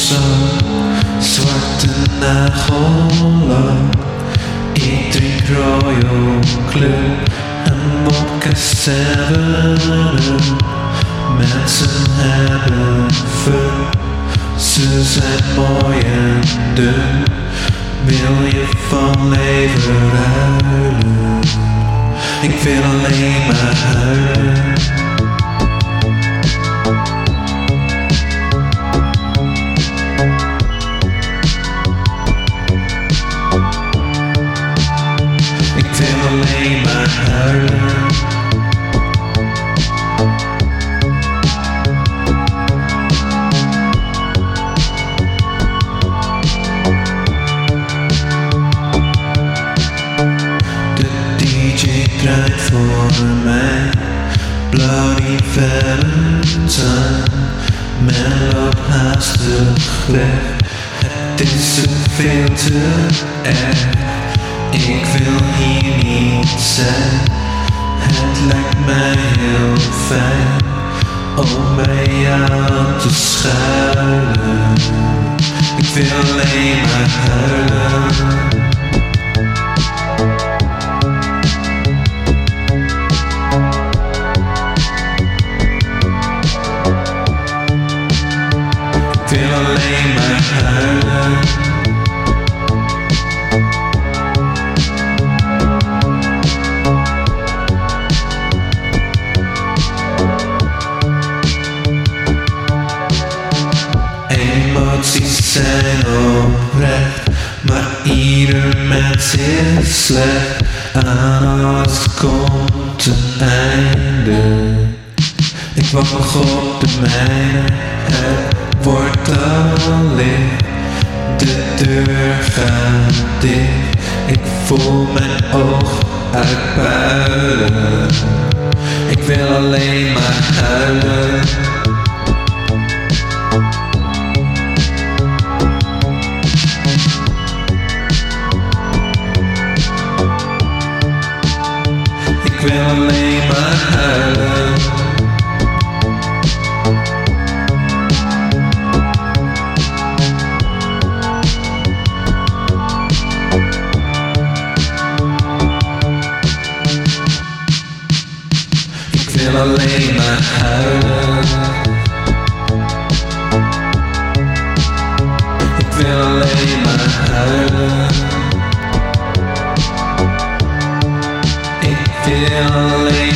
zwarte nagellak. Ik drink Royal Club en vodka 7. Mensen hebben fun, ze zijn mooi en dun. Wil je van leven ruilen? Ik wil alleen maar huilen. Ik wil alleen maar huilen. DJ draait voor mij Bloody Valentine. Men loopt haastig weg, het is veel te erg. Ik wil hier niet zijn, het lijkt mij heel fijn om bij jou te schuilen. Ik wil alleen maar huilen. Ik wil alleen maar huilen. Emoties zijn oprecht, maar ieder mens is slecht. Aan alles komt een einde. Ik wacht nog op de mijne, het wordt al licht. De deur gaat dicht, ik voel mijn oog uitpuilen. Ik wil alleen maar huilen. Ik wil alleen maar huilen. Ik wil alleen maar huilen. Ik wil alleen maar huilen. Ik wil alleen